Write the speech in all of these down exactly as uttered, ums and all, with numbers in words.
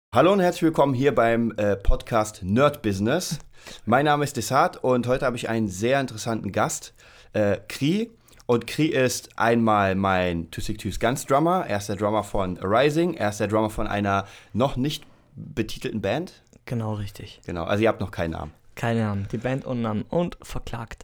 Hallo und herzlich willkommen hier beim äh, Podcast Nerd Business. Mein Name ist Desart und heute habe ich einen sehr interessanten Gast, äh, Kri. Und Kri ist einmal mein Tüssig Tüs Guns Drummer. Er ist der Drummer von Arising. Er ist der Drummer von einer noch nicht betitelten Band. Genau, richtig. Genau, also ihr habt noch keinen Namen. Keine Namen. Die Band ohne Namen und verklagt.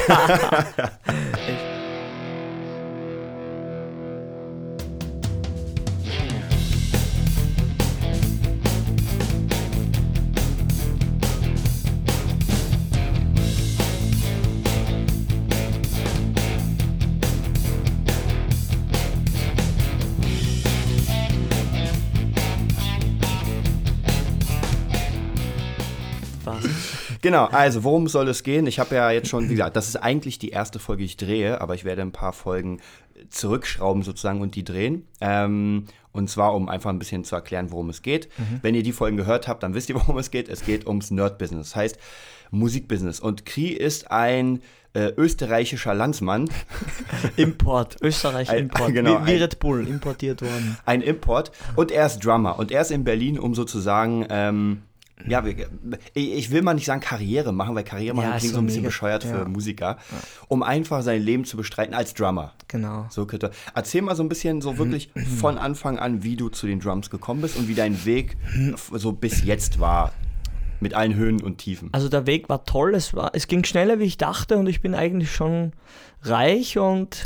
Genau, also worum soll es gehen? Ich habe ja jetzt schon, wie gesagt, das ist eigentlich die erste Folge, die ich drehe, aber ich werde ein paar Folgen zurückschrauben sozusagen und die drehen. Ähm, und zwar, um einfach ein bisschen zu erklären, worum es geht. Mhm. Wenn ihr die Folgen gehört habt, dann wisst ihr, worum es geht. Es geht ums Nerd-Business, das heißt Musikbusiness. Und Kri ist ein äh, österreichischer Landsmann. Import, Österreich-Import, genau, wie, wie Red Bull importiert worden. Ein Import und er ist Drummer und er ist in Berlin, um sozusagen... Ähm, Ja, ich will mal nicht sagen Karriere machen, weil Karriere machen Ja, klingt so so ein bisschen mega, bescheuert für ja. Musiker, um einfach sein Leben zu bestreiten als Drummer. Genau. So könnte. Erzähl mal so ein bisschen so wirklich von Anfang an, wie du zu den Drums gekommen bist und wie dein Weg so bis jetzt war, mit allen Höhen und Tiefen. Also der Weg war toll, es, war, es ging schneller, wie ich dachte und ich bin eigentlich schon reich und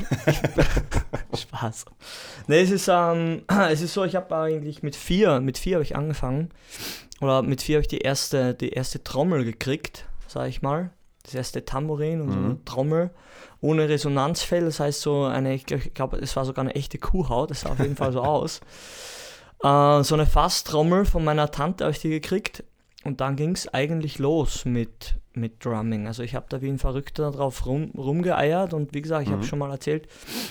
ich, Spaß. Nee, es ist, ähm, es ist so, ich habe eigentlich mit vier, mit vier habe ich angefangen. Oder mit vier habe ich die erste, die erste Trommel gekriegt, sage ich mal. Das erste Tambourin und so eine Mhm. Trommel ohne Resonanzfell. Das heißt so eine, ich glaube, es war sogar eine echte Kuhhaut. Das sah auf jeden Fall so aus. Äh, so eine Fasstrommel von meiner Tante habe ich die gekriegt. Und dann ging es eigentlich los mit, mit Drumming. Also ich habe da wie ein Verrückter drauf rum, rumgeeiert. Und wie gesagt, ich Mhm. habe schon mal erzählt,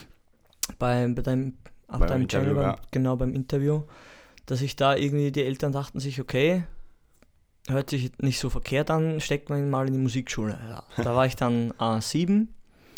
bei, bei deinem, auf Beim deinem Interview, Channel, ja. beim, genau beim Interview, dass ich da irgendwie, die Eltern dachten sich, okay, hört sich nicht so verkehrt an, steckt man ihn mal in die Musikschule. Ja, da war ich dann äh, sieben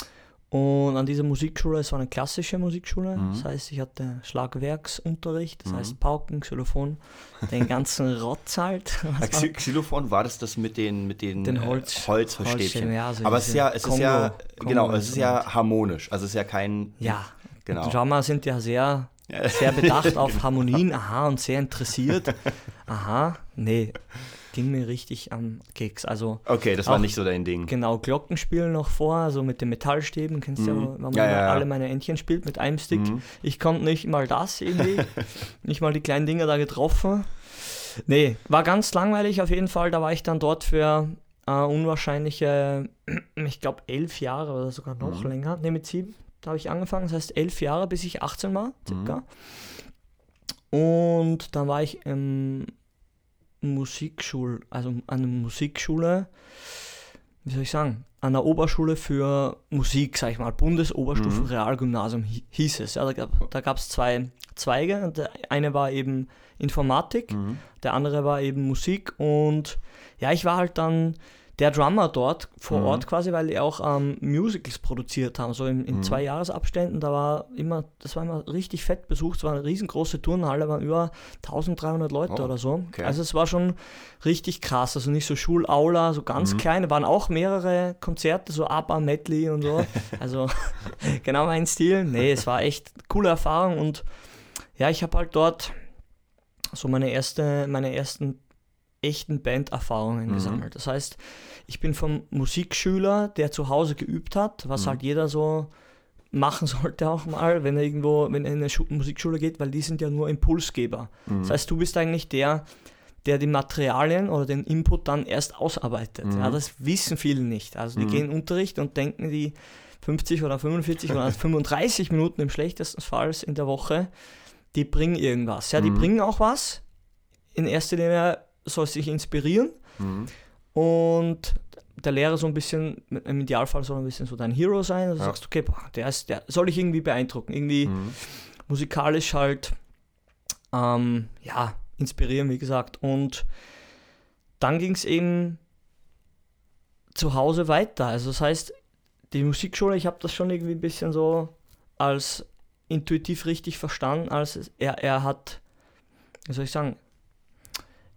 und an dieser Musikschule, es war eine klassische Musikschule, Mhm. das heißt, ich hatte Schlagwerksunterricht, das Mhm. heißt Pauken, Xylophon, den ganzen Rotz halt. Äh, Xy- Xylophon, war das das mit den, mit den, Den äh, Holz- Holzstäbchen? Holzstäbchen, ja, also Aber es ist diese ja, es ist Kongo- ja, genau, Kongo- es ist ja harmonisch. Also es ist ja kein, Ja, genau. Drummer sind ja sehr, Ja. sehr bedacht auf Harmonien, aha, und sehr interessiert. Aha, nee, ging mir richtig am Keks. Also Okay, das war Auch- nicht so dein Ding. genau, Glockenspiel noch vor, so mit den Metallstäben, kennst du Mhm. ja, wenn man Ja, ja, ja. alle meine Entchen spielt mit einem Stick. Mhm. Ich konnte nicht mal das irgendwie, nicht mal die kleinen Dinger da getroffen. Nee, war ganz langweilig auf jeden Fall, da war ich dann dort für äh, unwahrscheinliche, ich glaube elf Jahre oder sogar noch Mhm. länger, ne mit sieben, da habe ich angefangen, das heißt elf Jahre, bis ich achtzehn war, circa. Und dann war ich im Musikschul, also an einer Musikschule, wie soll ich sagen, an der Oberschule für Musik, sag ich mal, Bundesoberstufen Mhm. Realgymnasium hi- hieß es. Ja, da gab da gab's zwei Zweige, und der eine war eben Informatik, Mhm. der andere war eben Musik und ja, ich war halt dann der Drummer dort vor Mhm. Ort quasi, weil die auch ähm, Musicals produziert haben, so in, in Mhm. zwei Jahresabständen, da war immer, das war immer richtig fett besucht, es war eine riesengroße Turnhalle, waren über eintausenddreihundert Leute Oh, oder so, okay. also es war schon richtig krass, also nicht so Schulaula, so ganz Mhm. klein, waren auch mehrere Konzerte, so ABBA, Medley und so, also genau mein Stil, nee, es war echt eine coole Erfahrung und ja, ich habe halt dort so meine erste, meine ersten echten Banderfahrungen Mhm. gesammelt. Das heißt, ich bin vom Musikschüler, der zu Hause geübt hat, was Mhm. halt jeder so machen sollte auch mal, wenn er irgendwo, wenn er in eine Schu- Musikschule geht, weil die sind ja nur Impulsgeber. Mhm. Das heißt, du bist eigentlich der, der die Materialien oder den Input dann erst ausarbeitet. Mhm. Ja, das wissen viele nicht. Also die Mhm. gehen in Unterricht und denken, die fünfzig oder fünfundvierzig oder fünfunddreißig Minuten im schlechtesten Fall in der Woche, die bringen irgendwas. Ja, die Mhm. bringen auch was. In erster Linie soll sich inspirieren Mhm. und der Lehrer so ein bisschen, im Idealfall soll ein bisschen so dein Hero sein. Also Ja. du sagst, okay, boah, der ist, der soll ich irgendwie beeindrucken, irgendwie Mhm. musikalisch halt, ähm, ja, inspirieren, wie gesagt. Und dann ging es eben zu Hause weiter. Also das heißt, die Musikschule, ich habe das schon irgendwie ein bisschen so als intuitiv richtig verstanden, als es- er, er hat, wie soll ich sagen,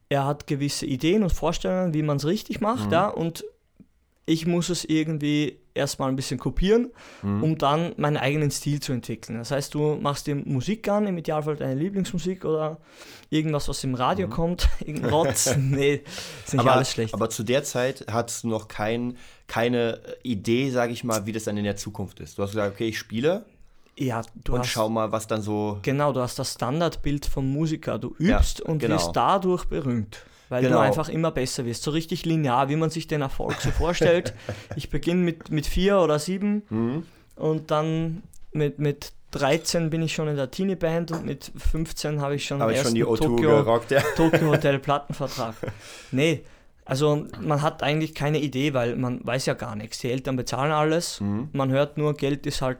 er hat gewisse Ideen und Vorstellungen, wie man es richtig macht, Mhm. ja, und ich muss es irgendwie erstmal ein bisschen kopieren, Mhm. um dann meinen eigenen Stil zu entwickeln. Das heißt, du machst dir Musik an, im Idealfall deine Lieblingsmusik oder irgendwas, was im Radio Mhm. kommt, irgendein Rotz. Nee, ist nicht aber, alles schlecht. aber zu der Zeit hattest du noch kein, keine Idee, sage ich mal, wie das dann in der Zukunft ist. Du hast gesagt, okay, ich spiele ja, du und hast, schau mal, was dann so... genau, du hast das Standardbild vom Musiker. Du Ja, übst und genau. wirst dadurch berühmt. Weil Genau. du einfach immer besser wirst. So richtig linear, wie man sich den Erfolg so vorstellt. Ich beginne mit, mit vier oder sieben Mhm. und dann mit, mit dreizehn bin ich schon in der Teenie-Band und mit fünfzehn habe ich schon Habe den ich schon ersten die O zwei Tokyo, gerockt, ja. Tokyo Hotel Plattenvertrag. Nee, also man hat eigentlich keine Idee, weil man weiß ja gar nichts. Die Eltern bezahlen alles, Mhm. man hört nur, Geld ist halt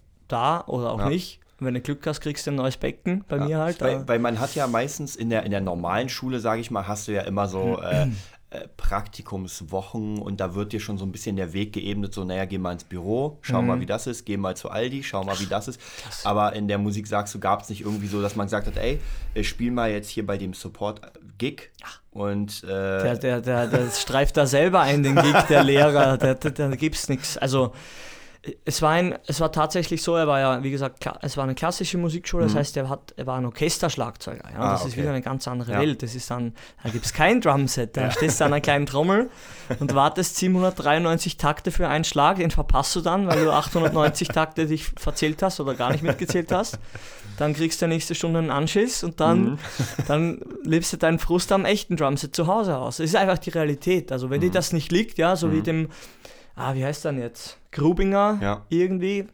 da oder auch Ja. nicht. Wenn du Glück hast, kriegst du ein neues Becken, bei Ja. mir halt. Weil, aber- weil man hat ja meistens in der, in der normalen Schule, sage ich mal, hast du ja immer so äh, äh, Praktikumswochen und da wird dir schon so ein bisschen der Weg geebnet, so, naja, geh mal ins Büro, schau Mhm. mal, wie das ist, geh mal zu Aldi, schau mal, wie das ist. Aber in der Musik, sagst du, gab es nicht irgendwie so, dass man gesagt hat, ey, ich spiel mal jetzt hier bei dem Support-Gig und äh, Der, der, der, der streift da selber ein, den Gig, der Lehrer, da der, der, gibt's nichts. Also es war, ein, es war tatsächlich so, er war ja, wie gesagt, kla- es war eine klassische Musikschule, das Mhm. heißt, er, hat, er war ein Orchesterschlagzeuger. Ja? Ah, Das ist okay. wieder eine ganz andere Ja. Welt. Das ist dann, da gibt es kein Drumset, da stehst du an einer kleinen Trommel und wartest siebenhundertdreiundneunzig Takte für einen Schlag, den verpasst du dann, weil du achthundertneunzig Takte dich verzählt hast oder gar nicht mitgezählt hast. Dann kriegst du nächste Stunde einen Anschiss und dann, Mhm. dann lebst du deinen Frust am echten Drumset zu Hause aus. Das ist einfach die Realität. Also wenn dir das nicht liegt, ja, so wie Mhm. dem, ah, wie heißt der denn jetzt? Grubinger Ja. irgendwie.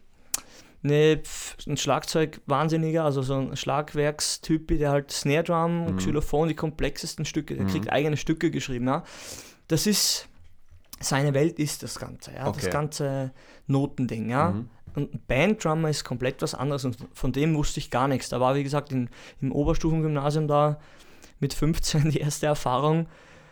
Ne, pf, ein Schlagzeug-Wahnsinniger, also so ein Schlagwerkstyp, der halt Snare Drum, Mhm. Xylophon, die komplexesten Stücke, der Mhm. kriegt eigene Stücke geschrieben, ja. Das ist, seine Welt ist das Ganze, ja, Okay. das ganze Notending, ja. Mhm. Und ein Banddrummer ist komplett was anderes und von dem wusste ich gar nichts. Da war, wie gesagt, in, im Oberstufengymnasium da mit fünfzehn die erste Erfahrung,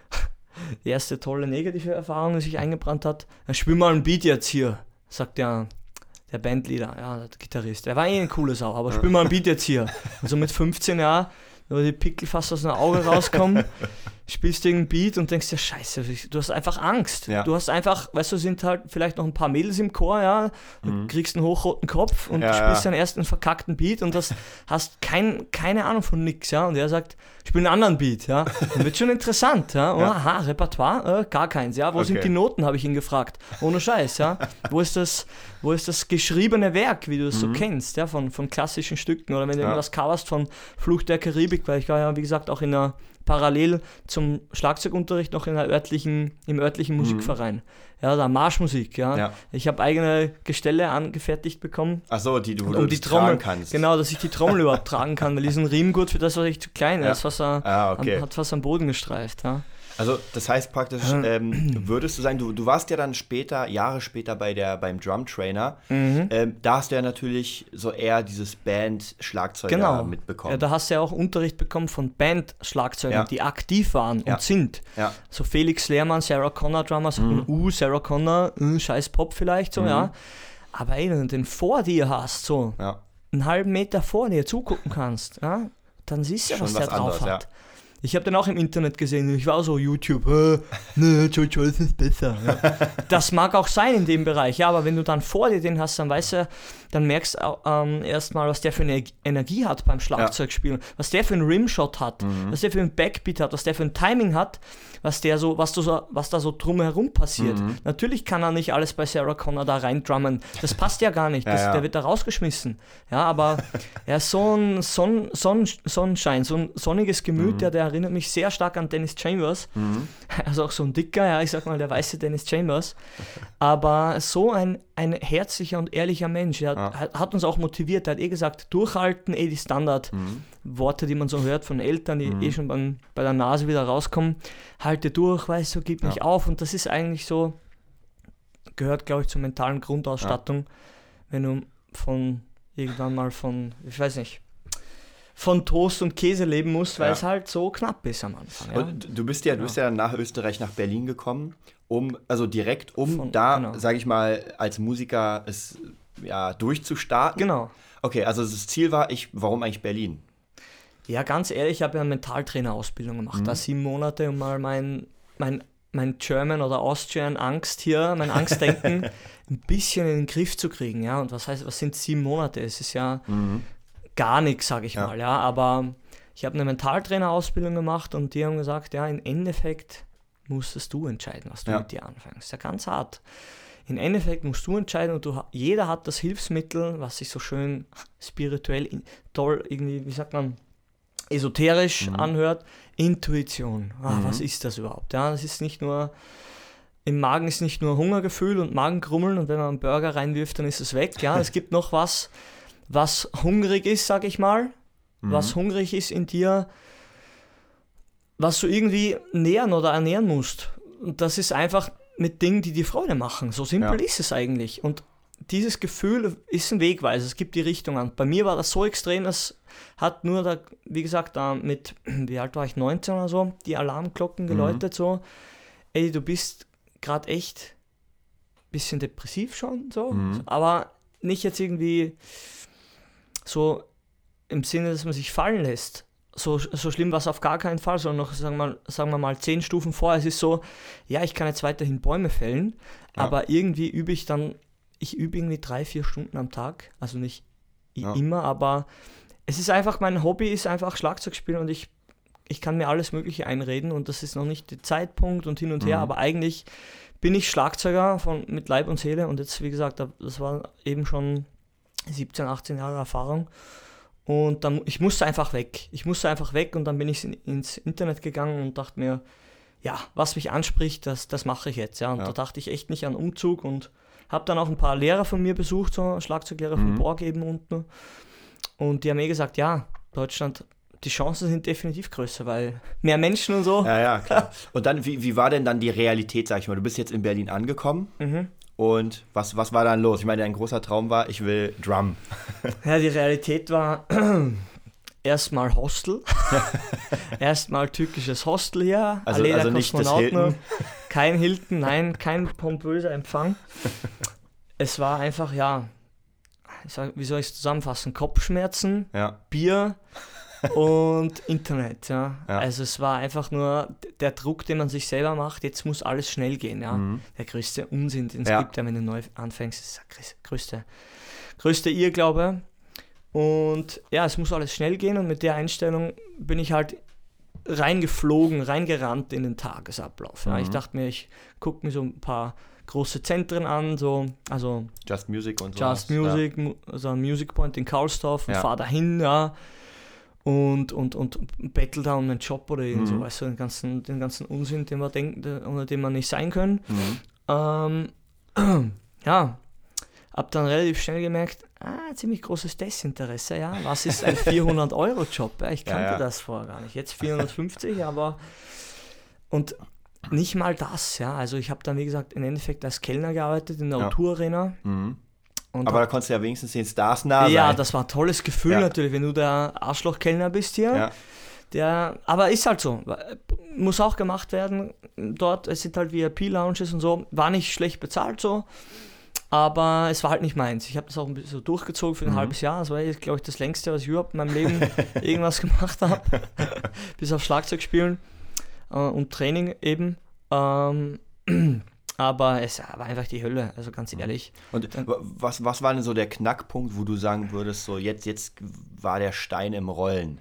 die erste tolle negative Erfahrung, die sich eingebrannt hat. Ja, spiel mal ein Beat jetzt hier, sagt der, der Bandleader, ja, der Gitarrist. Der war eh eine coole Sau, aber spiel mal ein Beat jetzt hier. Und so mit fünfzehn Jahren, wo die Pickel fast aus dem Auge rauskommen, spielst du irgendeinen Beat und denkst dir, scheiße, du hast einfach Angst. Ja. Du hast einfach, weißt du, sind halt vielleicht noch ein paar Mädels im Chor, ja, du Mhm. kriegst einen hochroten Kopf und Ja, spielst ja. deinen ersten verkackten Beat und das hast kein, keine Ahnung von nix, ja. Und er sagt, spiel einen anderen Beat, ja. Dann wird schon interessant, ja. Oh, Ja. aha, Repertoire, äh, gar keins, ja. Wo Okay. sind die Noten, habe ich ihn gefragt. Ohne Scheiß, ja. Wo ist das, wo ist das geschriebene Werk, wie du es so Mhm. kennst, ja, von, von klassischen Stücken oder wenn du Ja. irgendwas coverst von Flucht der Karibik, weil ich war ja, wie gesagt, auch in einer parallel zum Schlagzeugunterricht noch in einer örtlichen, im örtlichen Musikverein. Ja, da Marschmusik, ja. Ja. Ich habe eigene Gestelle angefertigt bekommen, Ach so, die du, wo um du die das Trommel, tragen kannst. genau, dass ich die Trommel überhaupt tragen kann, weil diesen Riemgurt für das, was ich zu klein Ja. ist, was er, Ah, okay. am, hat fast am Boden gestreift, ja. Also das heißt praktisch, ähm, würdest du sagen, du, du warst ja dann später, Jahre später bei der, beim Drum Trainer, Mhm. ähm, da hast du ja natürlich so eher dieses Band-Schlagzeug Genau. mitbekommen. Ja, da hast du ja auch Unterricht bekommen von Band-Schlagzeugern, Ja. die aktiv waren Ja. und sind. ja. So Felix Lehrmann, Sarah Connor Drummers, Mhm. uh, Sarah Connor, uh, scheiß Pop vielleicht so, Mhm. ja. Aber ey, wenn du den vor dir hast, so ja. einen halben Meter vor dir zugucken kannst, ja, dann siehst du, Schon was der was drauf anderes, hat. ja. Ich habe den auch im Internet gesehen, ich war auch so YouTube, äh, ne, Joe Joyce ist besser. Ja. Das mag auch sein in dem Bereich, ja, aber wenn du dann vor dir den hast, dann weißt du, dann merkst du ähm, erstmal, was der für eine Energie hat beim Schlagzeugspielen, was der für einen Rimshot hat, Mhm. was der für einen Backbeat hat, was der für ein Timing hat, was der so, was du so, was da so drumherum passiert. Mhm. Natürlich kann er nicht alles bei Sarah Connor da reindrummen. Das passt ja gar nicht. Ja, Das, ja. Der wird da rausgeschmissen. Ja, aber er ist so ein Sonn, Sonn, Sonnenschein, so ein sonniges Gemüt, Mhm. der, der erinnert mich sehr stark an Dennis Chambers. Mhm. Also auch so ein dicker, ja, ich sag mal, der weiße Dennis Chambers. Aber so ein, ein herzlicher und ehrlicher Mensch. Er Ja. hat, hat uns auch motiviert. Er hat eh gesagt, durchhalten, eh die Standard-Worte, Mhm. die man so hört von Eltern, die Mhm. eh schon beim, bei der Nase wieder rauskommen. Halte durch, weißt du, gib nicht Ja. auf. Und das ist eigentlich so, gehört, glaube ich, zur mentalen Grundausstattung, wenn du von irgendwann mal von, ich weiß nicht, von Toast und Käse leben musst, weil Ja. es halt so knapp ist am Anfang. Ja? Und du bist ja, du Genau. bist ja nach Österreich, nach Berlin gekommen, um, also direkt, um Von- da, genau. sage ich mal, als Musiker es ja durchzustarten. Genau. Okay, also das Ziel war, ich, warum eigentlich Berlin? Ja, ganz ehrlich, ich habe ja eine Mentaltrainer-Ausbildung gemacht, mhm. da sieben Monate, um mal mein, mein, mein German oder Austrian Angst hier, mein Angstdenken ein bisschen in den Griff zu kriegen, ja, und was heißt, was sind sieben Monate? Es ist ja mhm. gar nichts, sage ich ja. mal, ja, aber ich habe eine Mentaltrainer-Ausbildung gemacht und die haben gesagt, ja, im Endeffekt musstest du entscheiden, was du ja. mit dir anfängst. Das ist ja ganz hart. Im Endeffekt musst du entscheiden und du, jeder hat das Hilfsmittel, was sich so schön spirituell, toll, irgendwie, wie sagt man, esoterisch mhm. anhört, Intuition. Ah, mhm. Was ist das überhaupt? Ja, das ist nicht nur, im Magen ist nicht nur Hungergefühl und Magenkrummeln und wenn man einen Burger reinwirft, dann ist es weg. Ja, es gibt noch was, was hungrig ist, sag ich mal, mhm. was hungrig ist in dir, was du irgendwie nähren oder ernähren musst. Und das ist einfach mit Dingen, die dir Freude machen. So simpel ja. ist es eigentlich. Und dieses Gefühl ist ein Wegweiser, es gibt die Richtung an. Bei mir war das so extrem, das hat nur, da, wie gesagt, da mit, wie alt war ich, neunzehn oder so, die Alarmglocken geläutet, mhm. so, ey, du bist gerade echt ein bisschen depressiv schon, so, mhm. aber nicht jetzt irgendwie so im Sinne, dass man sich fallen lässt. So, so schlimm war es auf gar keinen Fall, sondern noch, sagen wir, sagen wir mal, zehn Stufen vor. Es ist so, ja, ich kann jetzt weiterhin Bäume fällen, ja. aber irgendwie übe ich dann, ich übe irgendwie drei, vier Stunden am Tag, also nicht ja. immer, aber es ist einfach, mein Hobby ist einfach Schlagzeug spielen und ich, ich kann mir alles Mögliche einreden und das ist noch nicht der Zeitpunkt und hin und her, mhm. aber eigentlich bin ich Schlagzeuger von, mit Leib und Seele und jetzt, wie gesagt, das war eben schon siebzehn, achtzehn Jahre Erfahrung. Und dann, ich musste einfach weg. Ich musste einfach weg und dann bin ich in, ins Internet gegangen und dachte mir, ja, was mich anspricht, das, das mache ich jetzt. Ja. Und ja. da dachte ich echt nicht an Umzug und habe dann auch ein paar Lehrer von mir besucht, so Schlagzeuglehrer mhm. von Borg eben unten. Und die haben mir gesagt, ja, Deutschland, die Chancen sind definitiv größer, weil mehr Menschen und so. Ja, ja, klar. Und dann, wie, wie war denn dann die Realität, sag ich mal? Du bist jetzt in Berlin angekommen. Mhm. Und was, was war dann los? Ich meine, dein großer Traum war, ich will Drum. Ja, die Realität war erstmal Hostel. Erstmal türkisches Hostel hier. Also, also nicht das Hilton? Kein Hilton, nein, kein pompöser Empfang. Es war einfach, ja, ich sag, wie soll ich es zusammenfassen? Kopfschmerzen, ja. Bier und Internet, ja. ja. Also es war einfach nur der Druck, den man sich selber macht, jetzt muss alles schnell gehen, ja. Mhm. Der größte Unsinn, den es ja. gibt, ja, wenn du neu anfängst, ist der größte, größte Irrglaube. Und ja, es muss alles schnell gehen und mit der Einstellung bin ich halt reingeflogen, reingerannt in den Tagesablauf. Ja. Mhm. Ich dachte mir, ich gucke mir so ein paar große Zentren an, so, also Just Music und so. Just Music, ja. also ein Music Point in Karlsdorf und ja. fahre dahin, ja. Und, und, und bettel da um einen Job oder irgend mhm. so, weißt du, den ganzen, den ganzen Unsinn, den man denkt, ohne den man nicht sein können. Mhm. Ähm, ja, hab dann relativ schnell gemerkt, ah, ziemlich großes Desinteresse, ja. Was ist ein vierhundert-Euro-Job? Ja, ich kannte ja, ja. das vorher gar nicht. Jetzt vierhundertfünfzig, aber und nicht mal das, ja. Also ich habe dann, wie gesagt, im Endeffekt als Kellner gearbeitet in der ja. O zwei Arena. Mhm. Und aber da konntest du ja wenigstens den Stars nah sein. Ja, das war ein tolles Gefühl ja. natürlich, wenn du der Arschloch-Kellner bist hier. Ja. Der, aber ist halt so, muss auch gemacht werden dort. Es sind halt V I P-Lounges und so, war nicht schlecht bezahlt so, aber es war halt nicht meins. Ich habe das auch ein bisschen so durchgezogen für ein mhm. halbes Jahr. Das war, glaube ich, das längste, was ich überhaupt in meinem Leben irgendwas gemacht habe, bis auf Schlagzeug spielen äh, und Training eben. Ähm, Aber es war einfach die Hölle, also ganz ehrlich. Und was, was war denn so der Knackpunkt, wo du sagen würdest, so jetzt, jetzt war der Stein im Rollen?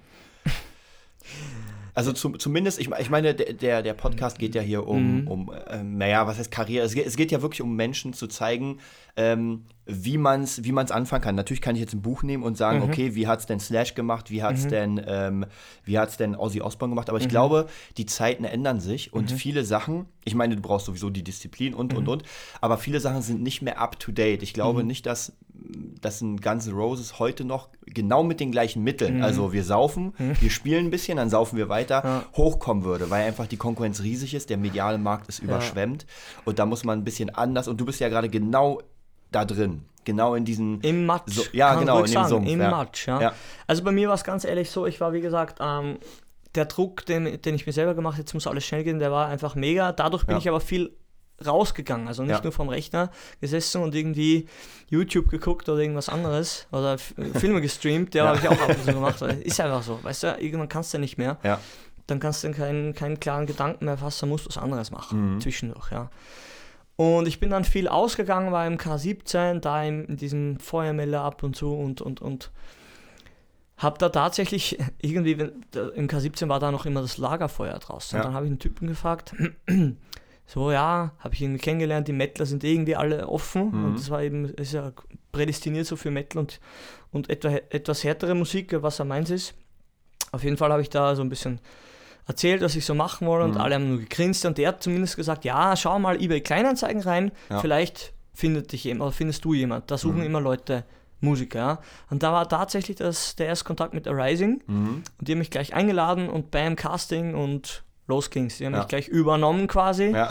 Also zum, zumindest, ich, ich meine, der, der Podcast geht ja hier um, mhm. um ähm, naja, was heißt Karriere? Es geht, es geht ja wirklich um Menschen zu zeigen, ähm, wie man es wie man's anfangen kann. Natürlich kann ich jetzt ein Buch nehmen und sagen, mhm. okay, wie hat es denn Slash gemacht, wie hat es mhm. denn, ähm, wie hat's denn Ozzy Osbourne gemacht? Aber ich mhm. glaube, die Zeiten ändern sich und mhm. viele Sachen, ich meine, du brauchst sowieso die Disziplin und, mhm. und, und, aber viele Sachen sind nicht mehr up to date. Ich glaube mhm. nicht, dass, dass ein Guns N' Roses heute noch genau mit den gleichen Mitteln, mhm. also wir saufen, mhm. wir spielen ein bisschen, dann saufen wir weiter, ja. hochkommen würde, weil einfach die Konkurrenz riesig ist, der mediale Markt ist überschwemmt ja. und da muss man ein bisschen anders und du bist ja gerade genau da drin, genau in diesen... Im Matsch, so, ja, kann genau, in dem sagen, Sumpf. Im ja. Matsch, ja. ja. Also bei mir war es ganz ehrlich so, ich war wie gesagt, ähm, der Druck, den, den ich mir selber gemacht habe, jetzt muss alles schnell gehen, der war einfach mega. Dadurch bin ja. ich aber viel rausgegangen, also nicht Ja. nur vorm Rechner gesessen und irgendwie YouTube geguckt oder irgendwas anderes oder F- Filme gestreamt, ja, Ja. habe ich auch ab und zu gemacht, weil ist einfach so, weißt du, irgendwann kannst du nicht mehr, Ja. dann kannst du keinen, keinen klaren Gedanken mehr fassen, musst was anderes machen, Mhm. zwischendurch, ja. Und ich bin dann viel ausgegangen, war im K siebzehn, da in, in diesem Feuermelder ab und zu und, und, und habe da tatsächlich irgendwie, wenn, da, im K siebzehn war da noch immer das Lagerfeuer draußen. Ja. Und dann habe ich einen Typen gefragt, so ja, habe ich irgendwie kennengelernt, die Mettler sind irgendwie alle offen Mhm. und das war eben, ist ja prädestiniert so für Metal und, und etwa, etwas härtere Musik, was er meins ist. Auf jeden Fall habe ich da so ein bisschen erzählt, was ich so machen wollte und Mhm. alle haben nur gegrinst und der hat zumindest gesagt, ja, schau mal eBay Kleinanzeigen rein, Ja. vielleicht findet dich jemand, oder findest du jemand, da suchen Mhm. immer Leute Musiker, ja. Und da war tatsächlich das, der erste Kontakt mit Arising Mhm. und die haben mich gleich eingeladen und beim Casting und los ging's, die haben Ja. mich gleich übernommen quasi Ja.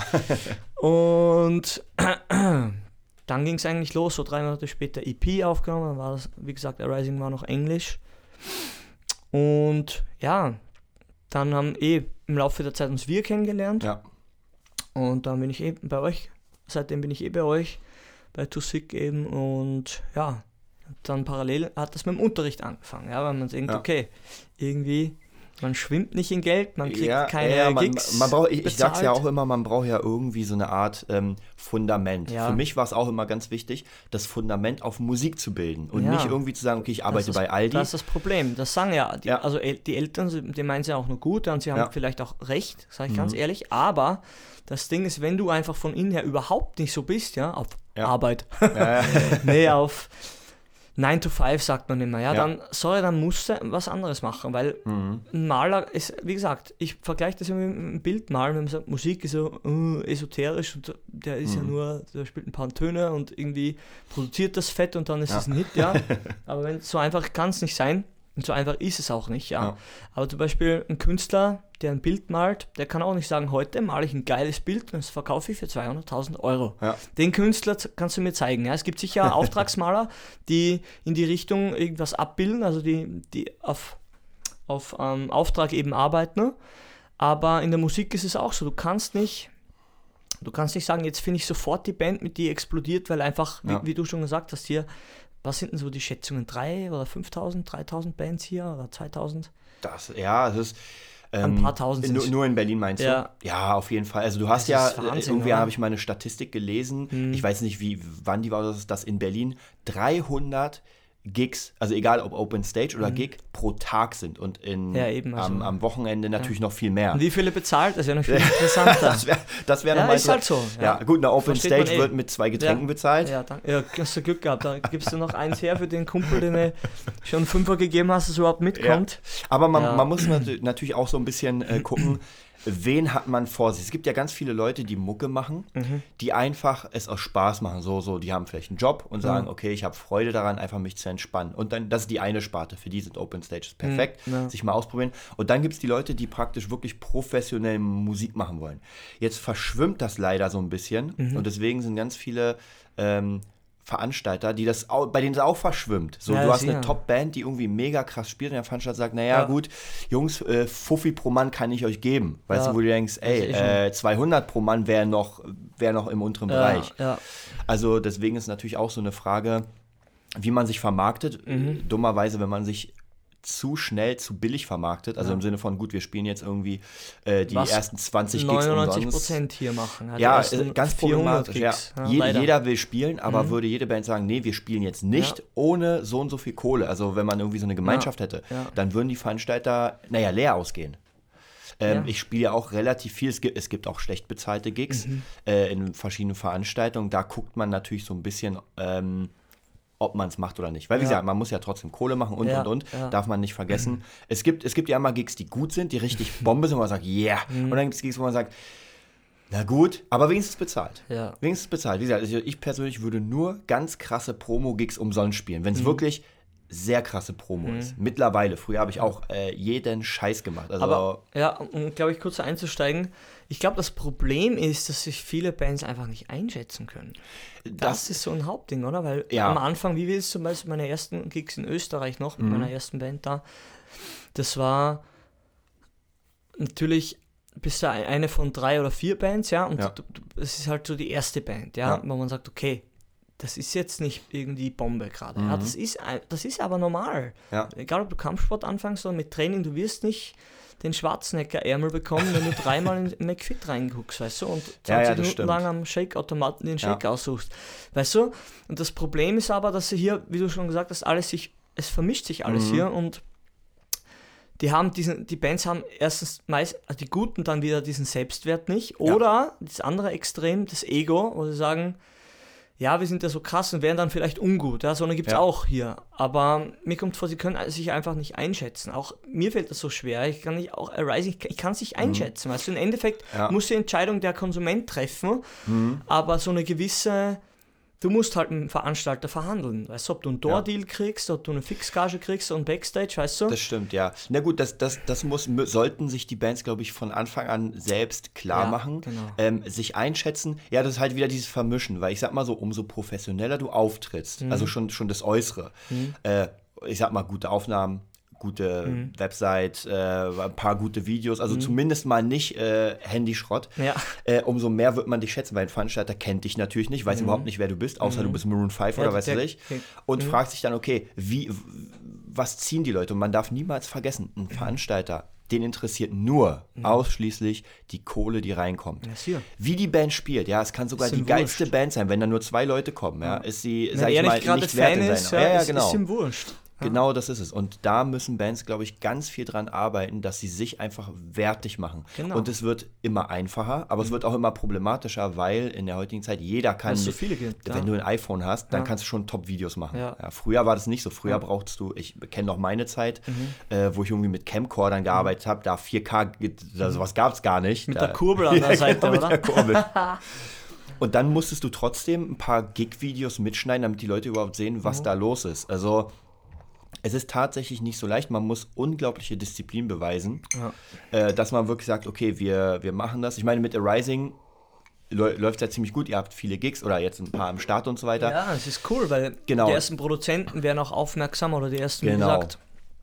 und dann ging es eigentlich los, so drei Monate später E P aufgenommen, dann war das, wie gesagt, Arising war noch Englisch und ja, dann haben eh im Laufe der Zeit uns wir kennengelernt Ja. und dann bin ich eh bei euch, seitdem bin ich eh bei euch, bei Too Sick eben und ja, dann parallel hat das mit dem Unterricht angefangen, ja, weil man denkt, Ja. okay, irgendwie, man schwimmt nicht in Geld, man kriegt Ja, keine ja, man, Gigs man braucht, ich, ich sag's ja bezahlt. auch immer, man braucht ja irgendwie so eine Art ähm, Fundament. Ja. Für mich war es auch immer ganz wichtig, das Fundament auf Musik zu bilden und Ja. nicht irgendwie zu sagen, okay, ich arbeite das ist, bei Aldi. Das ist das Problem. Das sagen ja, die, Ja. also El- die Eltern, die meinen es ja auch nur gut und sie haben Ja. vielleicht auch recht, sage ich ganz Mhm. ehrlich, aber das Ding ist, wenn du einfach von innen her überhaupt nicht so bist, ja, auf Ja. Arbeit, Ja, ja. nee, auf nine to five sagt man immer, ja, Ja. dann, sorry, dann musst du was anderes machen, weil Mhm. ein Maler ist, wie gesagt, ich vergleiche das immer mit einem Bildmalen, wenn man sagt, Musik ist so uh, esoterisch und der ist ja Mhm. nur, der spielt ein paar Töne und irgendwie produziert das Fett und dann ist Ja. es ein Hit, ja. Aber wenn, so einfach kann es nicht sein und so einfach ist es auch nicht, ja. Ja. Aber zum Beispiel ein Künstler, der ein Bild malt, der kann auch nicht sagen, heute male ich ein geiles Bild und das verkaufe ich für zweihunderttausend Euro. Ja. Den Künstler z- kannst du mir zeigen. Ja? Es gibt sicher Auftragsmaler, die in die Richtung irgendwas abbilden, also die, die auf, auf ähm, Auftrag eben arbeiten. Aber in der Musik ist es auch so, du kannst nicht, du kannst nicht sagen, jetzt finde ich sofort die Band, mit die explodiert, weil einfach, Ja. wie, wie du schon gesagt hast, hier, was sind denn so die Schätzungen? Drei oder fünftausend, dreitausend Bands hier oder zweitausend? Das, ja, das ist. Ein paar tausend nur, sind's. nur in Berlin meinst du? Ja. Ja, auf jeden Fall. Also du hast Das ja, ist Wahnsinn, irgendwie oder? habe ich mal eine Statistik gelesen, Mhm. ich weiß nicht, wie, wann die war, dass dass in Berlin dreihundert Gigs, also egal ob Open Stage oder Gig, pro Tag sind und in, Mhm. Ja, eben, also- am, am Wochenende natürlich noch viel mehr. Und wie viele bezahlt? Das wäre noch viel interessanter. Das wäre das wär Ja, nochmal ist halt so, Ja. ja. gut, eine Open Versteht man Stage eh. wird mit zwei Getränken Ja. bezahlt. Ja, danke. Ja, hast du Glück gehabt. Da gibst du noch eins her für den Kumpel, den du schon einen Fünfer gegeben hast, dass er überhaupt mitkommt. Aber man, Ja. man muss nat- natürlich auch so ein bisschen äh, gucken, wen hat man vor sich. Es gibt ja ganz viele Leute, die Mucke machen, Mhm. die einfach es aus Spaß machen. So, so, die haben vielleicht einen Job und sagen, Mhm. okay, ich habe Freude daran, einfach mich zu entspannen. Und dann, das ist die eine Sparte, für die sind Open Stages perfekt, Mhm, ja. sich mal ausprobieren. Und dann gibt es die Leute, die praktisch wirklich professionell Musik machen wollen. Jetzt verschwimmt das leider so ein bisschen Mhm. und deswegen sind ganz viele ähm, Veranstalter, die das auch, bei denen es auch verschwimmt. So, Ja, du hast sicher. eine Top-Band, die irgendwie mega krass spielt und der Veranstalter sagt, naja, Ja. gut, Jungs, äh, Fuffi pro Mann kann ich euch geben. Weißt Ja. du, wo du denkst, ey, Das ist eh äh, zweihundert pro Mann wäre noch, wär noch im unteren Ja, Bereich. ja. Also deswegen ist natürlich auch so eine Frage, wie man sich vermarktet. Mhm. Dummerweise, wenn man sich zu schnell, zu billig vermarktet, also Ja. im Sinne von, gut, wir spielen jetzt irgendwie äh, die Was ersten zwanzig Gigs neunundneunzig umsonst. Prozent hier machen. die Ja, ersten äh, ganz vierhundert problematisch. Ja. Gigs. Ja, Je, leider. jeder will spielen, aber Mhm. würde jede Band sagen, nee, wir spielen jetzt nicht Ja. ohne so und so viel Kohle. Also wenn man irgendwie so eine Gemeinschaft hätte, Ja. dann würden die Veranstalter, naja, leer ausgehen. Ähm, Ja. Ich spiele ja auch relativ viel. Es gibt, es gibt auch schlecht bezahlte Gigs Mhm. äh, in verschiedenen Veranstaltungen. Da guckt man natürlich so ein bisschen, ähm, ob man es macht oder nicht. Weil, wie Ja. gesagt, man muss ja trotzdem Kohle machen und, Ja, und, und. ja. Darf man nicht vergessen. Es gibt, es gibt ja immer Gigs, die gut sind, die richtig Bombe sind, wo man sagt, yeah. Mhm. Und dann gibt es Gigs, wo man sagt, na gut, aber wenigstens bezahlt. Ja. Wenigstens bezahlt. Wie gesagt, also ich persönlich würde nur ganz krasse Promo-Gigs umsonst spielen, wenn es Mhm. wirklich sehr krasse Promo ist. Mittlerweile, früher habe ich auch äh, jeden Scheiß gemacht. Also, Aber, ja, um, glaube ich, kurz einzusteigen, ich glaube, das Problem ist, dass sich viele Bands einfach nicht einschätzen können. Das, das ist so ein Hauptding, oder? Weil Ja. am Anfang, wie wir es zum Beispiel meine ersten Gigs in Österreich noch, mit Mhm. meiner ersten Band da, das war natürlich, bist da eine von drei oder vier Bands, ja, und Ja. du, du, es ist halt so die erste Band, ja, Ja. wo man sagt, okay, das ist jetzt nicht irgendwie Bombe gerade, Mhm. ja, das ist, ein- das ist aber normal. Ja. Egal, ob du Kampfsport anfängst oder mit Training, du wirst nicht den Schwarzenegger-Ärmel bekommen, wenn du dreimal in McFit reinguckst, weißt du, und zwanzig Ja, ja, das Minuten stimmt. lang am Shake-Automaten den Shake aussuchst, weißt du, und das Problem ist aber, dass sie hier, wie du schon gesagt hast, alles sich, es vermischt sich alles Mhm. hier und die haben diesen, die Bands haben erstens meist, also die Guten dann wieder diesen Selbstwert nicht. Oder das andere Extrem, das Ego, wo sie sagen, ja, wir sind ja so krass und wären dann vielleicht ungut. Ja, so eine gibt es Ja. auch hier. Aber mir kommt vor, sie können sich einfach nicht einschätzen. Auch mir fällt das so schwer. Ich kann nicht auch Arising, ich, ich kann es nicht einschätzen. Weißt du, im Endeffekt Ja. muss die Entscheidung der Konsument treffen, Mhm. aber so eine gewisse. Du musst halt mit dem Veranstalter verhandeln. Weißt du, ob du einen Door-Deal kriegst, ob du eine Fixgage kriegst und Backstage, weißt du? Das stimmt, ja. Na gut, das, das, das muss, mü- sollten sich die Bands, glaube ich, von Anfang an selbst klar Ja, machen, genau. ähm, sich einschätzen. Ja, das ist halt wieder dieses Vermischen, weil ich sag mal so, umso professioneller du auftrittst, Mhm. also schon, schon das Äußere, äh, ich sag mal, gute Aufnahmen, gute Mhm. Website, äh, ein paar gute Videos, also zumindest mal nicht äh, Handyschrott. Ja. Äh, umso mehr wird man dich schätzen, weil ein Veranstalter kennt dich natürlich nicht, weiß überhaupt nicht, wer du bist, außer du bist Maroon fünf Ja, oder weiß der- ich. der- Und fragt sich dann, okay, wie, w- was ziehen die Leute? Und man darf niemals vergessen, ein Veranstalter, den interessiert nur ausschließlich die Kohle, die reinkommt. Ja, ist hier. Wie die Band spielt, ja, es kann sogar Ist die ihm geilste wurscht. Band sein, wenn da nur zwei Leute kommen, ja, ist sie, Wenn sag er ich mal, nicht gerade nicht wert Fan in ist, seiner. ja, Ja, ja, ist, genau. ist ihm wurscht. Genau das ist es. Und da müssen Bands, glaube ich, ganz viel dran arbeiten, dass sie sich einfach wertig machen. Genau. Und es wird immer einfacher, aber es wird auch immer problematischer, weil in der heutigen Zeit jeder kann, Weil es so viele gibt, wenn ja. du ein iPhone hast, dann Ja. kannst du schon Top-Videos machen. Ja. Ja, früher war das nicht so. Früher Ja. brauchtest du, ich kenne noch meine Zeit, Mhm. äh, wo ich irgendwie mit Camcordern gearbeitet habe, da vier K, da, sowas gab es gar nicht. Mit da, der Kurbel an der Ja, Seite, genau, mit oder? der Kurbel. Und dann musstest du trotzdem ein paar Gig-Videos mitschneiden, damit die Leute überhaupt sehen, was Mhm. da los ist. Also es ist tatsächlich nicht so leicht. Man muss unglaubliche Disziplin beweisen, Ja. äh, dass man wirklich sagt, okay, wir, wir machen das. Ich meine, mit Arising läuft es ja ziemlich gut. Ihr habt viele Gigs oder jetzt ein paar am Start und so weiter. Ja, es ist cool, weil Genau. die ersten Produzenten werden auch aufmerksam oder die ersten, wie Genau. gesagt,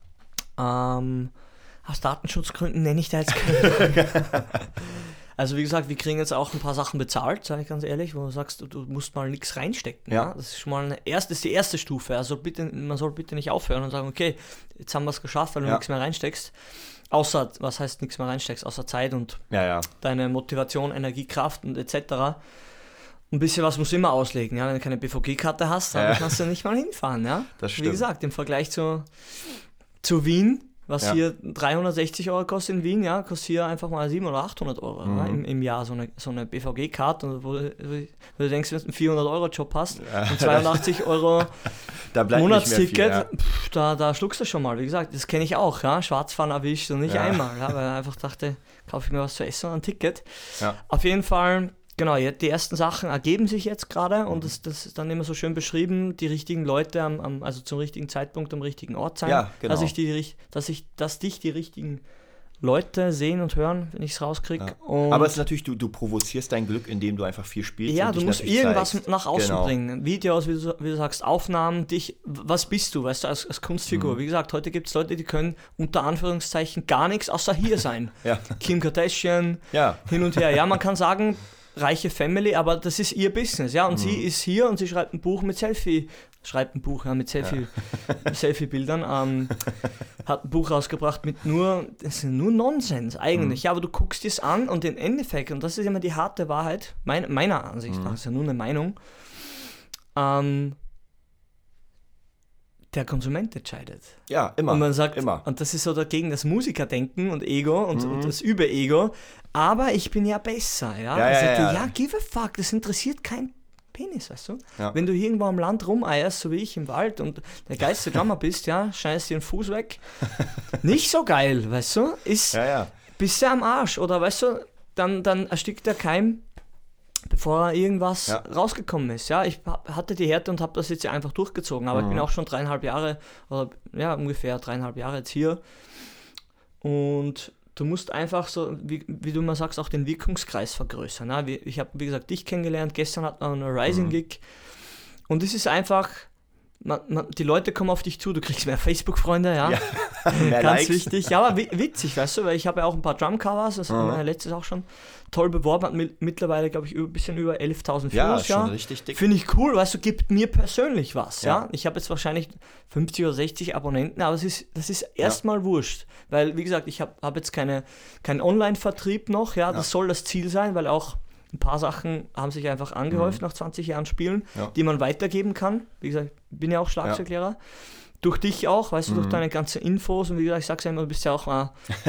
ähm, aus Datenschutzgründen nenne ich da jetzt keine. Also wie gesagt, wir kriegen jetzt auch ein paar Sachen bezahlt, sage ich ganz ehrlich, wo du sagst, du, du musst mal nichts reinstecken. Ja. Ja. Das ist schon mal eine erste, das ist die erste Stufe. Also bitte, man soll bitte nicht aufhören und sagen, okay, jetzt haben wir es geschafft, weil du Ja. nichts mehr reinsteckst. Außer, was heißt nichts mehr reinsteckst, außer Zeit und Ja, ja. deine Motivation, Energie, Kraft und et cetera. Ein bisschen was musst du immer auslegen, ja. Wenn du keine B V G-Karte hast, dann Ja. kannst du nicht mal hinfahren, ja. Das Wie stimmt. gesagt, im Vergleich zu, zu Wien, was Ja. hier dreihundertsechzig Euro kostet in Wien, ja, kostet hier einfach mal siebenhundert oder achthundert Euro Mhm. ja, im, im Jahr so eine, so eine B V G-Karte, wo, du- wo du denkst, wenn du einen vierhundert Euro Job hast und zweiundachtzig Euro Da bleibt nicht mehr viel. Monatsticket, Ja. pff, da, da schluckst du schon mal. Wie gesagt, das kenne ich auch, ja, Schwarzfahren erwischt und nicht Ja. einmal, ja, weil ich einfach dachte, kaufe ich mir was zu essen und ein Ticket. Ja. Auf jeden Fall, genau, ja, die ersten Sachen ergeben sich jetzt gerade Mhm. und das, das ist dann immer so schön beschrieben, die richtigen Leute, am, am, also zum richtigen Zeitpunkt am richtigen Ort sein, Ja, genau. dass, ich die, richt- dass, ich, dass dich die richtigen Leute sehen und hören, wenn ich es rauskriege. Ja. Und Aber es ist natürlich, du, du provozierst dein Glück, indem du einfach viel spielst. ja, und du dich musst natürlich irgendwas zeigst. nach außen Genau. bringen. Videos, wie du, wie du sagst, Aufnahmen, dich, was bist du, weißt du, als, als Kunstfigur. Mhm. Wie gesagt, heute gibt es Leute, die können unter Anführungszeichen gar nichts außer hier sein. Ja. Kim Kardashian, Ja. hin und her. Ja, man kann sagen, reiche Family, aber das ist ihr Business, ja, und sie ist hier und sie schreibt ein Buch mit Selfie, schreibt ein Buch, ja, mit Selfie, Selfie-Bildern, ähm, hat ein Buch rausgebracht mit nur, das ist nur Nonsens eigentlich, ja, aber du guckst es an und im Endeffekt, und das ist immer die harte Wahrheit, mein, meiner Ansicht nach, ist ja nur eine Meinung, ähm, der Konsument entscheidet. Ja, immer. Und man sagt, immer. und das ist so dagegen das Musikerdenken und Ego und, Mhm. und das Über-Ego, aber ich bin ja besser, ja. Ja, Ich ja, sagte, ja. ja, give a fuck, das interessiert kein Penis, weißt du? Ja. Wenn du irgendwo am Land rumeierst, so wie ich im Wald und der geilste Drummer bist, ja, schneidest dir den Fuß weg, nicht so geil, weißt du? Ist, Ja, ja. bist du am Arsch, oder weißt du, dann, dann erstickt der Keim, bevor irgendwas Ja. rausgekommen ist. Ja, ich hab- hatte die Härte und habe das jetzt einfach durchgezogen, aber ich bin auch schon dreieinhalb Jahre, oder ja, ungefähr dreieinhalb Jahre jetzt hier und du musst einfach so, wie, wie du immer sagst, auch den Wirkungskreis vergrößern. Ja? Wie, ich habe, wie gesagt, dich kennengelernt, gestern hatten wir eine Rising Gig und es ist einfach, man, man, die Leute kommen auf dich zu, du kriegst mehr Facebook-Freunde, ja. ja. Mehr Ganz Likes. wichtig. Ja, aber witzig, weißt du, weil ich habe ja auch ein paar Drumcovers, das haben wir ja letztes auch schon toll beworben, hat mi- mittlerweile, glaube ich, ein bisschen über elftausend Views. Ja, ist ja. schon richtig dick. Finde ich cool, weißt du, gibt mir persönlich was, ja. Ja. Ich habe jetzt wahrscheinlich fünfzig oder sechzig Abonnenten, aber es ist, das ist erstmal ja. wurscht, weil, wie gesagt, ich habe hab jetzt keine, keinen Online-Vertrieb noch, ja, das ja. soll das Ziel sein, weil auch ein paar Sachen haben sich einfach angehäuft mhm. nach zwanzig Jahren Spielen, ja. die man weitergeben kann. Wie gesagt, ich bin ja auch Schlagzeuglehrer. Ja. Durch dich auch, weißt du, mhm. durch deine ganzen Infos und wie gesagt, ich sag's ja immer, du bist ja auch äh,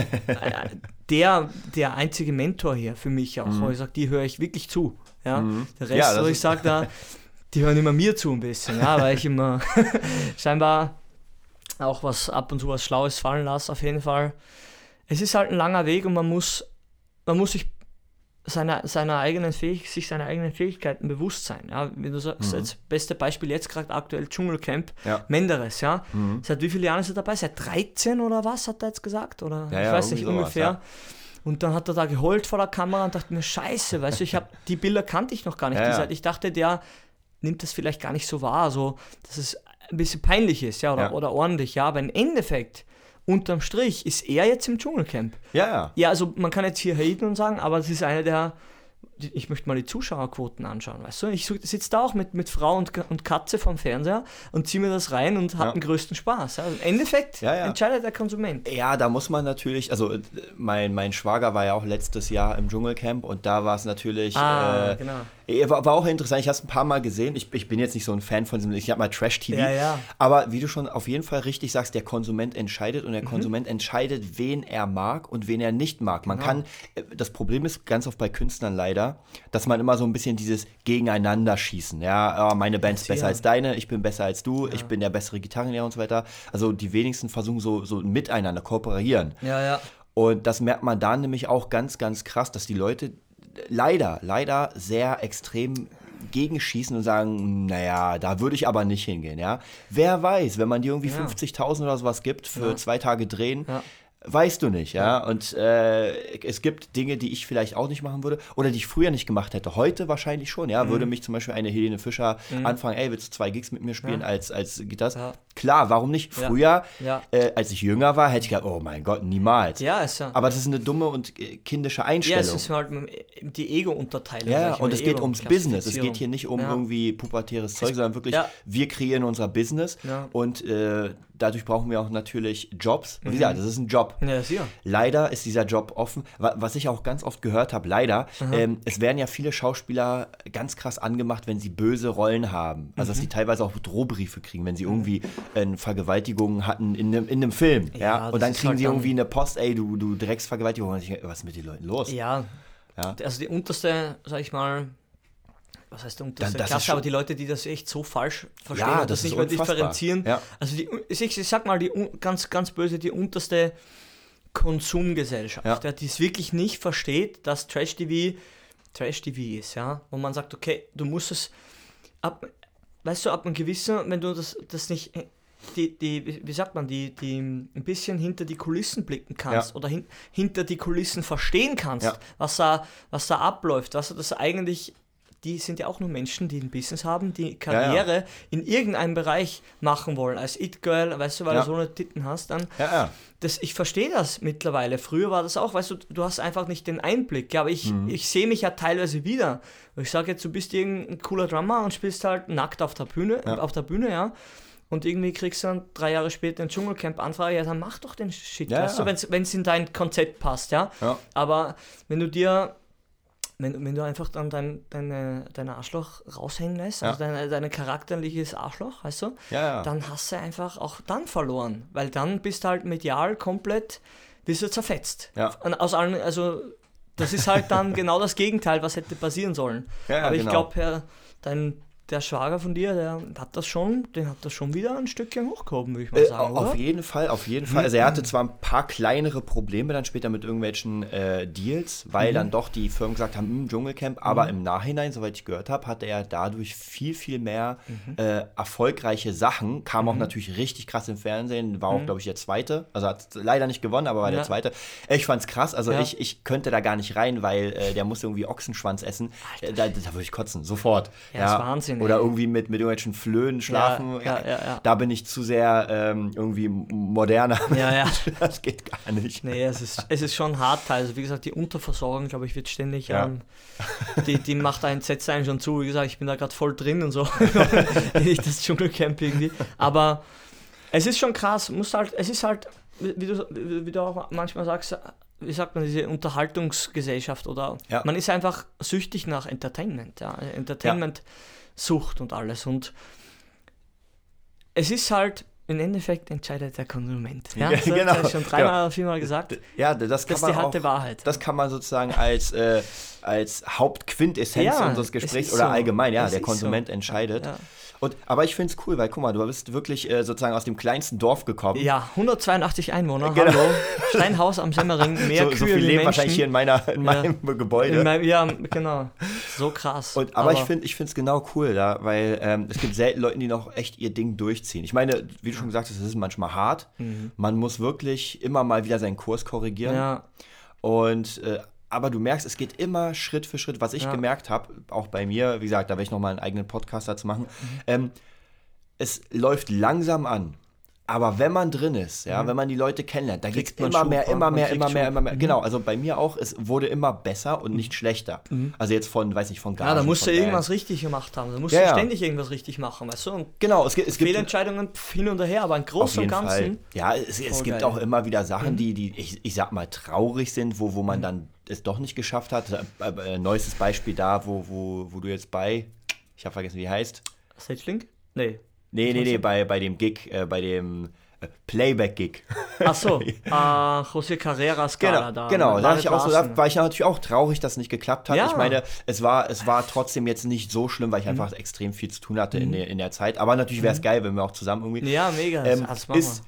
der, der einzige Mentor hier für mich auch, mhm. wo ich sage, die höre ich wirklich zu. Ja? Mhm. Der Rest, ja, wo ich sage, da, die hören immer mir zu ein bisschen, ja, weil ich immer scheinbar auch was ab und zu was Schlaues fallen lasse, auf jeden Fall. Es ist halt ein langer Weg und man muss, man muss sich Seiner, seiner eigenen Fähig- sich seiner eigenen Fähigkeiten bewusst sein. Ja, wie du sagst, mhm. das beste Beispiel jetzt gerade aktuell Dschungelcamp, ja. Menderes, ja. Mhm. Seit wie vielen Jahren ist er dabei? Seit dreizehn oder was, hat er jetzt gesagt? Oder ja, ich ja, weiß nicht, ungefähr. Sowas, ja. Und dann hat er da geheult vor der Kamera und dachte mir, scheiße, weißt du, ich habe die Bilder kannte ich noch gar nicht. Ja, ja. Ich dachte, der nimmt das vielleicht gar nicht so wahr, so, dass es ein bisschen peinlich ist, ja, oder, ja. oder ordentlich, ja, aber im Endeffekt unterm Strich ist er jetzt im Dschungelcamp. Ja, ja. Ja, also man kann jetzt hier haten und sagen, aber es ist einer der, ich möchte mal die Zuschauerquoten anschauen, weißt du? Ich sitze da auch mit, mit Frau und, und Katze vorm Fernseher und ziehe mir das rein und habe ja. den größten Spaß. Ja? Im Endeffekt ja, ja. entscheidet der Konsument. Ja, da muss man natürlich, also mein, mein Schwager war ja auch letztes Jahr im Dschungelcamp und da war es natürlich... Ah, äh, genau. War, war auch interessant, ich habe es ein paar Mal gesehen, ich, ich bin jetzt nicht so ein Fan von diesem, ich habe mal Trash-T V, ja, ja. aber wie du schon auf jeden Fall richtig sagst, der Konsument entscheidet und der mhm. Konsument entscheidet, wen er mag und wen er nicht mag. Genau. Man kann, das Problem ist ganz oft bei Künstlern leider, dass man immer so ein bisschen dieses Gegeneinander schießen, ja, oh, meine Band ist besser ja. als deine, ich bin besser als du, ja. ich bin der bessere Gitarrenlehrer und so weiter. Also die wenigsten versuchen so, so miteinander kooperieren. Ja, ja. Und das merkt man da nämlich auch ganz, ganz krass, dass die Leute leider, leider sehr extrem gegenschießen und sagen, naja, da würde ich aber nicht hingehen, ja. Wer weiß, wenn man dir irgendwie ja. fünfzigtausend oder sowas gibt für ja. zwei Tage Drehen, ja. weißt du nicht, ja. Und äh, es gibt Dinge, die ich vielleicht auch nicht machen würde oder die ich früher nicht gemacht hätte. Heute wahrscheinlich schon, ja. Mhm. Würde mich zum Beispiel eine Helene Fischer mhm. anfangen, ey, willst du zwei Gigs mit mir spielen ja. als, als Gitarrist? Ja. Klar, warum nicht? Früher, ja. äh, als ich jünger war, hätte ich gedacht, oh mein Gott, niemals. Ja, ist ja. Aber das ist eine dumme und äh, kindische Einstellung. Ja, es ist halt die Ego-Unterteilung. Ja, und es geht ums Business. Es geht hier nicht um ja. irgendwie pubertäres Zeug, sondern wirklich, ja. wir kreieren unser Business ja. und äh, dadurch brauchen wir auch natürlich Jobs. Wie gesagt, das ist ein Job. Ja, sicher. Leider ist dieser Job offen. Was ich auch ganz oft gehört habe, leider, ähm, es werden ja viele Schauspieler ganz krass angemacht, wenn sie böse Rollen haben. Also, dass sie teilweise auch Drohbriefe kriegen, wenn sie irgendwie eine Vergewaltigung hatten in einem, in einem Film. Ja, ja? Und dann kriegen halt sie irgendwie eine Post, ey, du, du Drecksvergewaltigung. Und ich denke, was ist mit den Leuten los? Ja. ja, also die unterste, sag ich mal, was heißt der unterste das Klasse, aber die Leute, die das echt so falsch verstehen ja, und das, das nicht mehr unfassbar. differenzieren. Ja. Also die, ich, ich sag mal, die ganz, ganz böse, die unterste Konsumgesellschaft, ja. Ja, die es wirklich nicht versteht, dass Trash-T V Trash-T V ist, ja, wo man sagt, okay, du musst es ab, weißt du, ab einem gewissen, wenn du das, das nicht, die, die, wie sagt man, die, die ein bisschen hinter die Kulissen blicken kannst ja. oder hin, hinter die Kulissen verstehen kannst, ja. was da, was da abläuft, was das eigentlich, die sind ja auch nur Menschen, die ein Business haben, die Karriere ja, ja. in irgendeinem Bereich machen wollen, als It-Girl, weißt du, weil ja. du so eine Titten hast, dann, ja, ja. Das, ich verstehe das mittlerweile, früher war das auch, weißt du, du hast einfach nicht den Einblick, ja, aber ich, mhm. ich sehe mich ja teilweise wieder, ich sage jetzt, du bist irgendein cooler Drummer und spielst halt nackt auf der Bühne, ja. auf der Bühne, ja, und irgendwie kriegst du dann drei Jahre später ein Dschungelcamp-Anfrage, ja, dann mach doch den Shit, ja, weißt ja. du, wenn es in dein Konzept passt, ja, ja. aber wenn du dir Wenn, wenn du einfach dann dein, deine, dein Arschloch raushängen lässt, ja. also dein, dein charakterliches Arschloch, weißt du, ja, ja. dann hast du einfach auch dann verloren, weil dann bist du halt medial komplett, bist du zerfetzt. Ja. Aus allen, also das ist halt dann genau das Gegenteil, was hätte passieren sollen. Ja, ja, aber ich genau. glaube, Herr, dein der Schwager von dir, der hat das schon, den hat das schon wieder ein Stückchen hochgehoben, würde ich mal äh, sagen, Auf oder? jeden Fall, auf jeden Fall. Also er hatte zwar ein paar kleinere Probleme dann später mit irgendwelchen äh, Deals, weil mhm. dann doch die Firmen gesagt haben, hm, Dschungelcamp, aber mhm. im Nachhinein, soweit ich gehört habe, hatte er dadurch viel, viel mehr mhm. äh, erfolgreiche Sachen, kam mhm. auch natürlich richtig krass im Fernsehen, war auch, mhm. glaube ich, der Zweite, also hat leider nicht gewonnen, aber war ja. der Zweite. Ich fand's krass, also ja. ich, ich könnte da gar nicht rein, weil äh, der musste irgendwie Ochsenschwanz essen, äh, da, da würde ich kotzen, sofort. Ja, ja. das ist Wahnsinn. nee. oder irgendwie mit, mit irgendwelchen Flöhen schlafen. Ja, ja, ja, ja. Da bin ich zu sehr ähm, irgendwie moderner. Ja, ja. Das geht gar nicht. Nee, es ist, es ist schon hart. Also wie gesagt, die Unterversorgung, glaube ich, wird ständig, Ja. ähm, die, die macht einen, setzt einen schon zu. Wie gesagt, ich bin da gerade voll drin und so. Nicht das Dschungelcamp irgendwie. Aber es ist schon krass. Muss halt, es ist halt, wie du, wie du auch manchmal sagst, wie sagt man, diese Unterhaltungsgesellschaft oder Ja. man ist einfach süchtig nach Entertainment, ja, Entertainment-Sucht und alles und es ist halt, im Endeffekt entscheidet der Konsument. Ja, Ja, das hat genau. er schon dreimal oder viermal gesagt. Ja, das kann Das ist man die harte auch, Wahrheit. Das kann man sozusagen als, äh, als Hauptquintessenz Ja, unseres es Gesprächs ist oder so. allgemein, ja, Es der ist Konsument so. entscheidet. Ja. Und, aber ich finde es cool, weil guck mal, du bist wirklich äh, sozusagen aus dem kleinsten Dorf gekommen. Ja, hundertzweiundachtzig Einwohner, Genau. hallo, Steinhaus am Semmering, mehr so, Kühe so viel wie leben Menschen. wahrscheinlich hier in, meiner, in Ja. meinem Gebäude. In meinem, ja, genau, so krass. Und, aber, ich finde es genau cool, da, weil ähm, es gibt selten Leute, die noch echt ihr Ding durchziehen. Ich meine, wie du schon gesagt hast, es ist manchmal hart. Mhm. Man muss wirklich immer mal wieder seinen Kurs korrigieren. Ja, Und äh, aber du merkst, es geht immer Schritt für Schritt. Was ich Ja. gemerkt habe, auch bei mir, wie gesagt, da werde ich nochmal einen eigenen Podcast dazu machen, Mhm. ähm, es läuft langsam an. Aber wenn man drin ist, ja, Mhm. wenn man die Leute kennenlernt, da geht es Kriegt man immer Schub, mehr, ja. immer Man mehr, kriegt immer mehr, Schub. immer mehr. Mhm. Genau, also bei mir auch, es wurde immer besser und nicht schlechter. Mhm. Also jetzt von, weiß nicht, von Gagen. ja, da musst du von irgendwas Bands. richtig gemacht haben. Da musst Ja, du ja. ständig irgendwas richtig machen, weißt du? Und Genau, es gibt, es gibt Fehlentscheidungen pf, hin und her, aber im auf Großen und jeden Ganzen. Fall. Ja, es, es Voll gibt geil. auch immer wieder Sachen, Mhm. die, die ich, ich sag mal, traurig sind, wo, wo man dann es doch nicht geschafft hat. Äh, äh, neuestes Beispiel da, wo, wo, wo du jetzt bei, ich habe vergessen, wie die heißt. Stagelink? Nee. Nee, Was nee, meinst nee, du? bei, bei dem Gig, äh, bei dem äh, Playback-Gig. Ach so, äh, José Carreras Genau, Gala da. genau. mit Da, hatte ich auch so, Larsen. da war ich natürlich auch traurig, dass es nicht geklappt hat. Ja. Ich meine, es war, es war trotzdem jetzt nicht so schlimm, weil ich einfach extrem viel zu tun hatte in, der, in der Zeit. Aber natürlich wäre es geil, wenn wir auch zusammen irgendwie. Ja, mega. Ähm, das machen ist,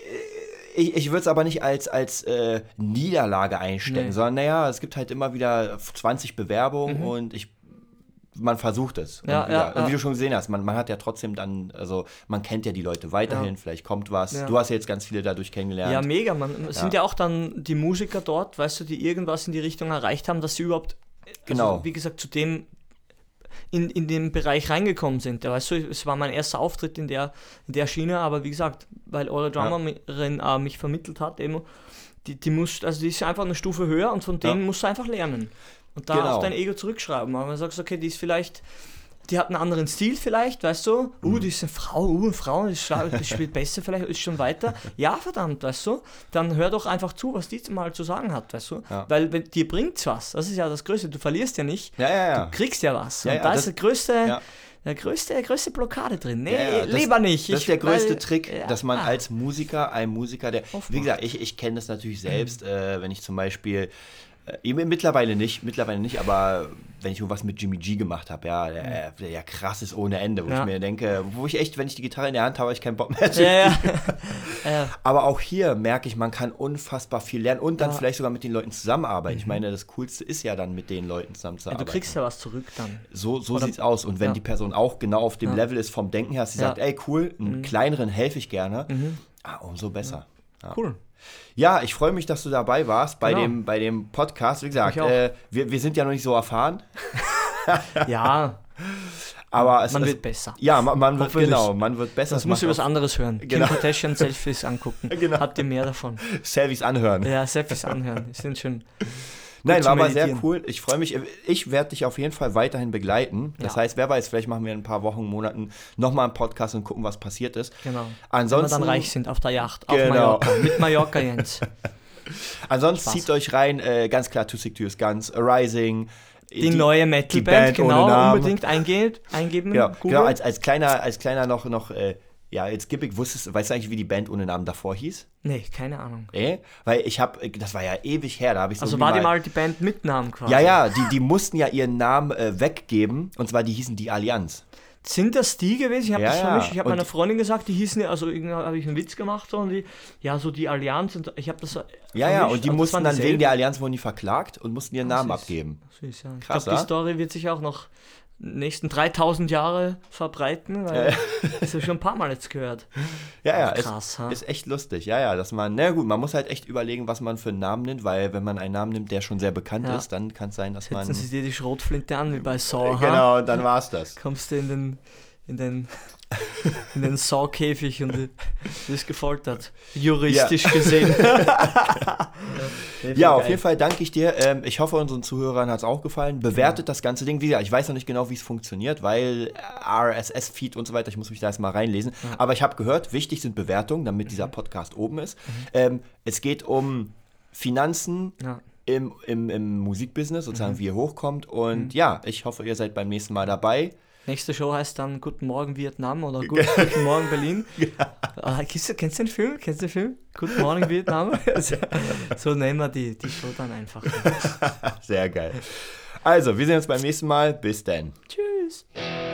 ich ich würde es aber nicht als, als äh, Niederlage einstecken, Nee. sondern naja, es gibt halt immer wieder zwanzig Bewerbungen Mhm. und ich man versucht es. Und Ja, wieder, ja, und ja. wie du schon gesehen hast, man, man hat ja trotzdem dann, also man kennt ja die Leute weiterhin, Ja. vielleicht kommt was. Ja. Du hast ja jetzt ganz viele dadurch kennengelernt. Ja, mega. Man, es sind ja auch dann die Musiker dort, weißt du, die irgendwas in die Richtung erreicht haben, dass sie überhaupt, Genau. also, wie gesagt, zu dem in, in den Bereich reingekommen sind. Ja, weißt du, es war mein erster Auftritt in der, in der Schiene, aber wie gesagt, weil eure Drummerin äh, mich vermittelt hat, eben, die, die muss, also die ist einfach eine Stufe höher und von denen Ja. musst du einfach lernen. Und da Genau. auf dein Ego zurückschreiben. Aber man sagst, okay, die ist vielleicht, die hat einen anderen Stil vielleicht, weißt du? Uh, die ist eine Frau, uh, eine Frau, die, schla- die spielt besser vielleicht, ist schon weiter. Ja, verdammt, weißt du? Dann hör doch einfach zu, was die mal zu sagen hat, weißt du? Ja. Weil wenn, dir bringt's was. Das ist ja das Größte. Du verlierst ja nicht, Ja, ja, ja. du kriegst ja was. Ja, und ja, da das- ist der größte, ja. der größte, der größte Blockade drin. Nee, Ja, ja, das- lieber nicht. Das ist der größte weil- Trick, ja. dass man als Musiker, ein Musiker, der, Aufmacht. wie gesagt, ich, ich kenne das natürlich selbst, äh, wenn ich zum Beispiel, äh, eben mittlerweile nicht, mittlerweile nicht, aber wenn ich irgendwas mit Jimmy G gemacht habe, ja, der, der ja krass ist ohne Ende, wo Ja. ich mir denke, wo ich echt, wenn ich die Gitarre in der Hand habe, habe ich keinen Bock mehr zu Ja, ja. ja. Aber auch hier merke ich, man kann unfassbar viel lernen und dann Ja. vielleicht sogar mit den Leuten zusammenarbeiten. Ich meine, das Coolste ist ja dann mit den Leuten Ja, zusammenzuarbeiten. du kriegst ja was zurück dann. So, so Oder- sieht's aus. Und wenn ja. die Person auch genau auf dem Ja. Level ist vom Denken her, dass sie Ja. sagt, ey, cool, einen Mhm. kleineren helfe ich gerne, Mhm. ah, umso besser. Ja. Cool. Ja, ich freue mich, dass du dabei warst bei, Genau. dem, bei dem Podcast. Wie gesagt, Ich auch. äh, wir, wir sind ja noch nicht so erfahren, Ja, aber es man es- wird besser. Ja, man, man wird, Hoffentlich. genau, man wird besser. Das Es muss macht ich was auch anderes hören. Genau. Kim Kardashian Selfies angucken. Genau. Habt ihr mehr davon? Selfies anhören. Ja, Selfies anhören. Die sind schön. Nein, zu war aber sehr meditieren. cool. Ich freue mich. Ich werde dich auf jeden Fall weiterhin begleiten. Das Ja. heißt, wer weiß, vielleicht machen wir in ein paar Wochen, Monaten nochmal einen Podcast und gucken, was passiert ist. Genau. Ansonsten, Wenn wir dann reich sind auf der Yacht. Auf Genau. Mallorca. Mit Mallorca, Jens. ansonsten Spaß. zieht euch rein, äh, ganz klar, Too Sick to Use Guns, Arising. Die, neue Metal-Band, Band ohne genau, Namen. unbedingt eingehen, eingeben. Ja, Google. genau, als, als kleiner, als kleiner noch, noch äh, ja, jetzt gib ich, wusstest, weißt du eigentlich, wie die Band ohne Namen davor hieß? Nee, keine Ahnung. Eh? Weil ich habe, das war ja ewig her, da habe ich so Also irgendwie war die mal die Band mit Namen quasi? Ja, ja, die, die mussten ja ihren Namen äh, weggeben, und zwar die hießen die Allianz. Sind das die gewesen? Ich habe Ja, das ja. vermischt. Ich habe Und meiner die- Freundin gesagt, die hießen ja, also irgendwie habe ich einen Witz gemacht so, und die, ja, so die Allianz und ich habe das Ja, ja, vermischt. und die Also das mussten waren dann wegen dieselben. der Allianz wurden die verklagt und mussten ihren Namen süß. abgeben. Süß, ja. Ich Krass, glaube, die ja? Story wird sich auch noch nächsten dreitausend Jahre verbreiten, weil Ja. das habe ich schon ein paar Mal jetzt gehört. Ja, ja, Krass, ist, ha? ist echt lustig. Ja, ja, dass man, na gut, man muss halt echt überlegen, was man für einen Namen nimmt, weil wenn man einen Namen nimmt, der schon sehr bekannt Ja. ist, dann kann es sein, dass man... Setzen Sie dir die Schrotflinte an, wie bei Saw, ha? Genau, dann war's das. Kommst du in den, in den, in den Saw-Käfig und du wirst gefoltert. Juristisch gesehen. Nee, Ja, voll auf geil. jeden Fall danke ich dir. Ähm, ich hoffe, unseren Zuhörern hat es auch gefallen. Bewertet das ganze Ding. Wie gesagt, ich weiß noch nicht genau, wie es funktioniert, weil R S S-Feed und so weiter, ich muss mich da erstmal reinlesen. Ja. Aber ich habe gehört, wichtig sind Bewertungen, damit dieser Podcast oben ist. Ähm, es geht um Finanzen Ja. im, im, im Musikbusiness, sozusagen, wie ihr hochkommt. Und ja, ich hoffe, ihr seid beim nächsten Mal dabei. Nächste Show heißt dann Guten Morgen Vietnam oder Guten, Guten Morgen Berlin. Ah, kennst, du, kennst du den Film? Kennst du den Film? Guten Morgen Vietnam? So nennen wir die, die Show dann einfach. Sehr geil. Also, wir sehen uns beim nächsten Mal. Bis dann. Tschüss.